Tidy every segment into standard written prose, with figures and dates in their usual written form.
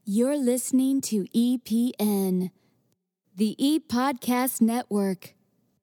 You're listening to EPN, the ePodcast Network.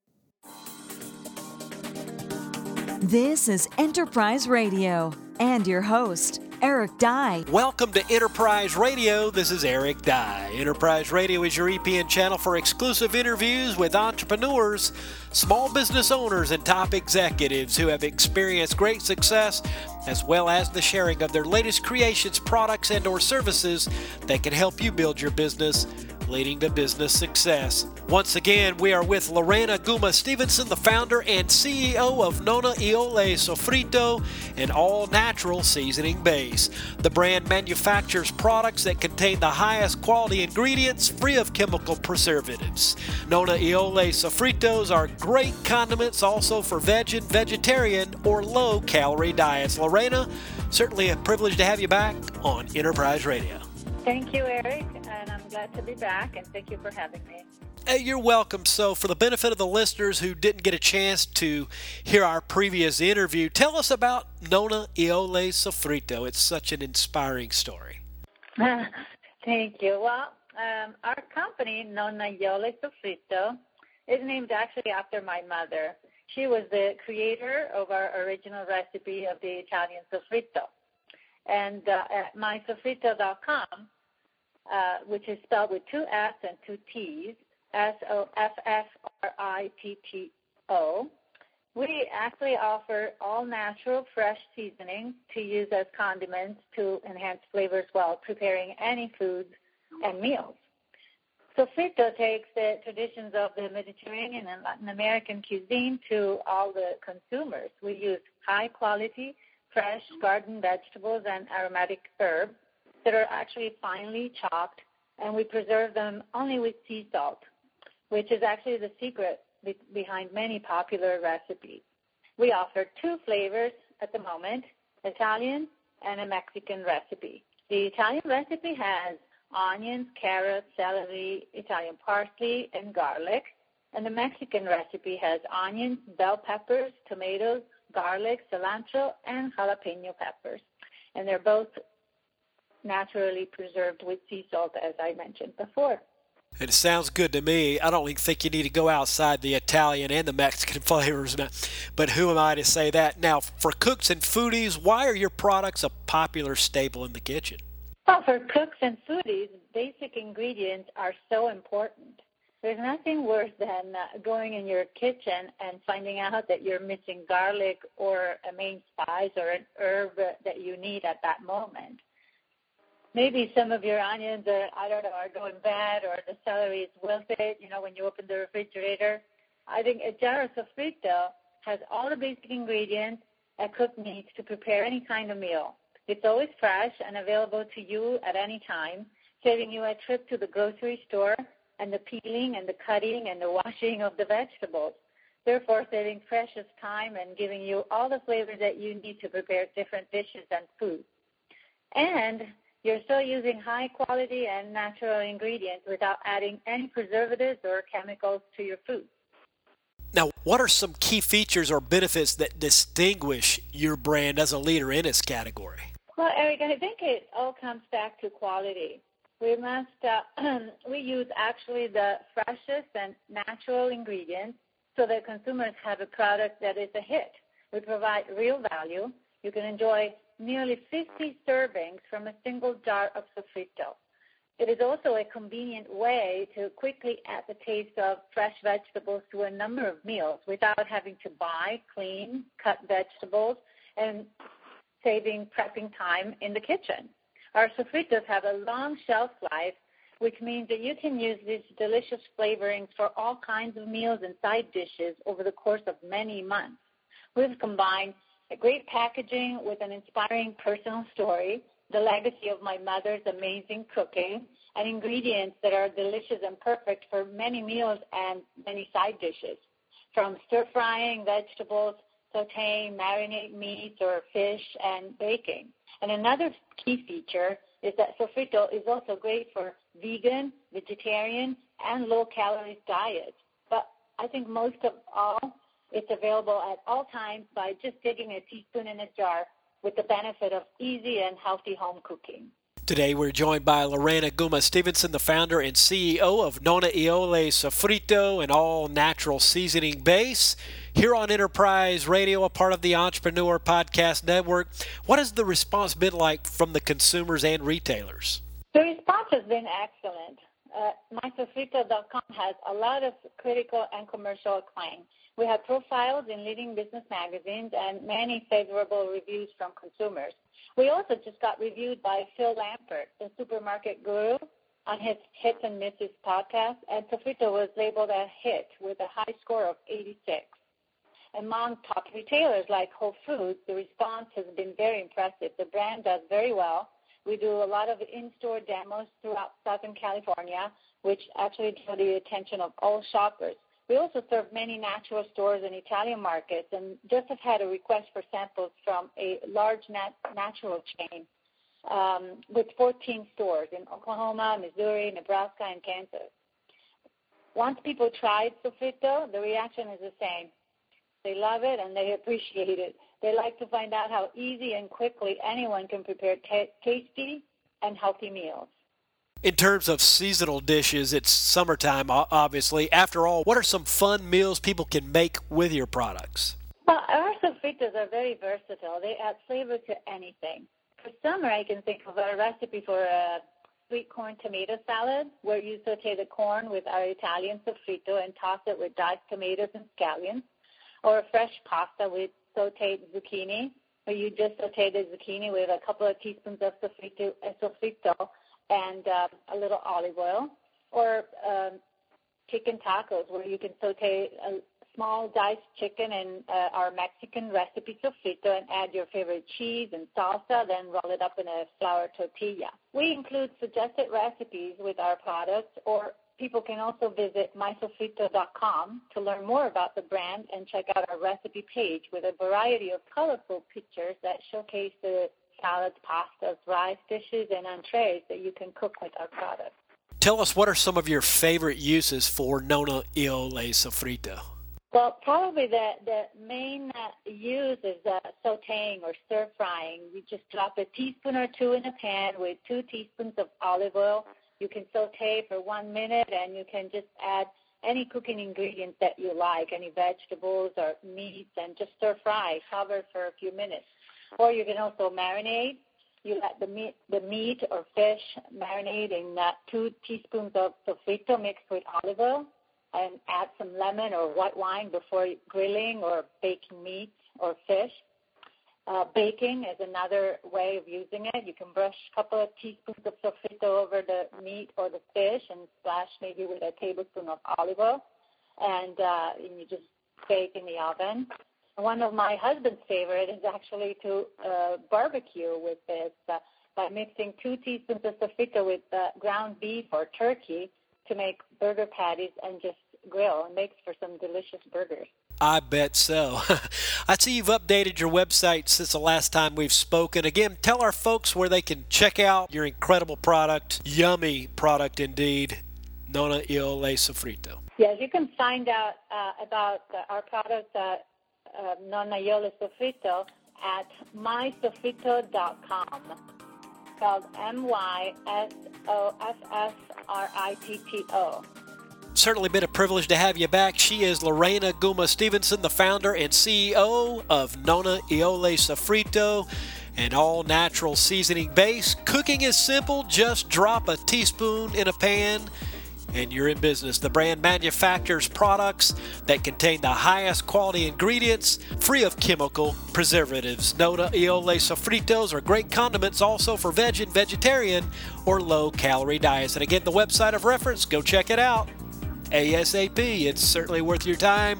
This is Enterprise Radio and your host, Eric Dye. Welcome to Enterprise Radio. This is Eric Dye. Enterprise Radio is your EPN channel for exclusive interviews with entrepreneurs, small business owners, and top executives who have experienced great success, as well as the sharing of their latest creations, products, and/or services that can help you build your business, leading to business success. Once again, we are with Lorena Guma Stevenson, the founder and CEO of Nona Iole Sofrito, an all-natural seasoning base. The brand manufactures products that contain the highest quality ingredients, free of chemical preservatives. Nona Iole Sofritos are great condiments also for vegan, vegetarian, or low-calorie diets. Lorena, certainly a privilege to have you back on Enterprise Radio. Thank you, Eric, and I'm glad to be back, and thank you for having me. Hey, you're welcome. So for the benefit of the listeners who didn't get a chance to hear our previous interview, tell us about Nona Iole Sofrito. It's such an inspiring story. Thank you. Well, our company, Nona Iole Sofrito, is named actually after my mother. She was the creator of our original recipe of the Italian sofrito. And at mysofrito.com, which is spelled with two S and two T's, Soffritto, we actually offer all-natural fresh seasonings to use as condiments to enhance flavors while preparing any foods and meals. Sofrito takes the traditions of the Mediterranean and Latin American cuisine to all the consumers. We use high-quality, fresh garden vegetables and aromatic herbs that are actually finely chopped, and we preserve them only with sea salt, which is actually the secret behind many popular recipes. We offer two flavors at the moment, Italian and a Mexican recipe. The Italian recipe has onions, carrots, celery, Italian parsley, and garlic, and the Mexican recipe has onions, bell peppers, tomatoes, garlic, cilantro, and jalapeno peppers. And they're both naturally preserved with sea salt, as I mentioned before. It sounds good to me. I don't think you need to go outside the Italian and the Mexican flavors, but who am I to say that? Now, for cooks and foodies, why are your products a popular staple in the kitchen? Well, for cooks and foodies, basic ingredients are so important. There's nothing worse than going in your kitchen and finding out that you're missing garlic or a main spice or an herb that you need at that moment. Maybe some of your onions are going bad, or the celery is wilted, when you open the refrigerator. I think a jar of sofrito has all the basic ingredients a cook needs to prepare any kind of meal. It's always fresh and available to you at any time, saving you a trip to the grocery store and the peeling and the cutting and the washing of the vegetables, therefore saving precious time and giving you all the flavors that you need to prepare different dishes and foods. And you're still using high-quality and natural ingredients without adding any preservatives or chemicals to your food. Now, what are some key features or benefits that distinguish your brand as a leader in its category? Well, Eric, I think it all comes back to quality. We use actually the freshest and natural ingredients so that consumers have a product that is a hit. We provide real value. You can enjoy nearly 50 servings from a single jar of sofrito. It is also a convenient way to quickly add the taste of fresh vegetables to a number of meals without having to buy, clean, cut vegetables, and saving prepping time in the kitchen. Our sofritos have a long shelf life, which means that you can use these delicious flavorings for all kinds of meals and side dishes over the course of many months. We've combined a great packaging with an inspiring personal story, the legacy of my mother's amazing cooking, and ingredients that are delicious and perfect for many meals and many side dishes, from stir-frying vegetables, sautéing, marinating meats or fish, and baking. And another key feature is that sofrito is also great for vegan, vegetarian, and low-calorie diets. But I think most of all, it's available at all times by just digging a teaspoon in a jar with the benefit of easy and healthy home cooking. Today we're joined by Lorena Guma Stevenson, the founder and CEO of Nonna Iole Sofrito, an all-natural seasoning base. Here on Enterprise Radio, a part of the Entrepreneur Podcast Network, what has the response been like from the consumers and retailers? The response has been excellent. MySofrito.com has a lot of critical and commercial acclaim. We have profiles in leading business magazines and many favorable reviews from consumers. We also just got reviewed by Phil Lampert, the supermarket guru, on his Hits and Misses podcast, and Sofrito was labeled a hit with a high score of 86. Among top retailers like Whole Foods, the response has been very impressive. The brand does very well. We do a lot of in-store demos throughout Southern California, which actually draw the attention of all shoppers. We also serve many natural stores and Italian markets, and just have had a request for samples from a large natural chain with 14 stores in Oklahoma, Missouri, Nebraska, and Kansas. Once people tried Sofrito, the reaction is the same. They love it and they appreciate it. They like to find out how easy and quickly anyone can prepare tasty and healthy meals. In terms of seasonal dishes, it's summertime, obviously. After all, what are some fun meals people can make with your products? Well, our sofritos are very versatile. They add flavor to anything. For summer, I can think of a recipe for a sweet corn tomato salad, where you saute the corn with our Italian sofrito and toss it with diced tomatoes and scallions, or a fresh pasta with sauteed zucchini, where you just saute the zucchini with a couple of teaspoons of sofrito and a little olive oil, or chicken tacos, where you can saute a small diced chicken in our Mexican recipe sofrito and add your favorite cheese and salsa, then roll it up in a flour tortilla. We include suggested recipes with our products, or people can also visit mysofrito.com to learn more about the brand and check out our recipe page with a variety of colorful pictures that showcase the salads, pastas, rice dishes, and entrees that you can cook with our products. Tell us, what are some of your favorite uses for Nonna Iole Sofrito? Well, probably the main use is sauteing or stir-frying. You just drop a teaspoon or two in a pan with 2 teaspoons of olive oil. You can saute for 1 minute, and you can just add any cooking ingredients that you like, any vegetables or meats, and just stir-fry, cover for a few minutes. Or you can also marinate. You let the meat or fish marinate in 2 teaspoons of sofrito mixed with olive oil, and add some lemon or white wine before grilling or baking meat or fish. Baking is another way of using it. You can brush a couple of teaspoons of sofrito over the meat or the fish and splash maybe with a tablespoon of olive oil, and you just bake in the oven. One of my husband's favorite is actually to barbecue with this by mixing 2 teaspoons of sofrito with ground beef or turkey to make burger patties and just grill. It makes for some delicious burgers. I bet so. I see you've updated your website since the last time we've spoken. Again, tell our folks where they can check out your incredible product, yummy product indeed, Nonna Iole Sofrito. Yes, you can find out about our product, Nonna Iole Sofrito, at mysofrito.com, spelled MYSOFFRITTO. Certainly been a privilege to have you back. She is Lorena Guma Stevenson, the founder and CEO of Nonna Iole Sofrito, an all-natural seasoning base. Cooking is simple. Just drop a teaspoon in a pan and you're in business. The brand manufactures products that contain the highest quality ingredients, free of chemical preservatives. Nonna Iole Sofritos are great condiments also for veg and vegetarian or low-calorie diets. And again, the website of reference, go check it out. ASAP. It's certainly worth your time.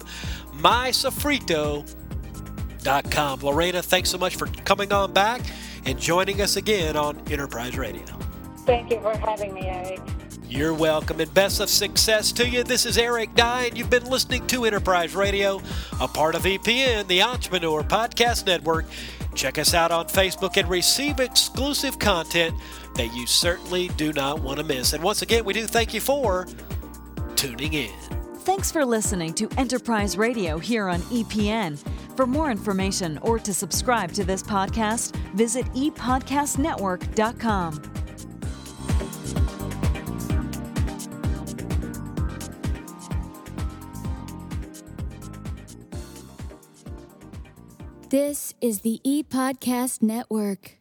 mysofrito.com. Lorena, thanks so much for coming on back and joining us again on Enterprise Radio. Thank you for having me, Eric. You're welcome, and best of success to you. This is Eric Dye, and you've been listening to Enterprise Radio, a part of EPN, the Entrepreneur Podcast Network. Check us out on Facebook and receive exclusive content that you certainly do not want to miss. And once again, we do thank you for tuning in. Thanks for listening to Enterprise Radio here on EPN. For more information or to subscribe to this podcast, visit epodcastnetwork.com. This is the ePodcast Network.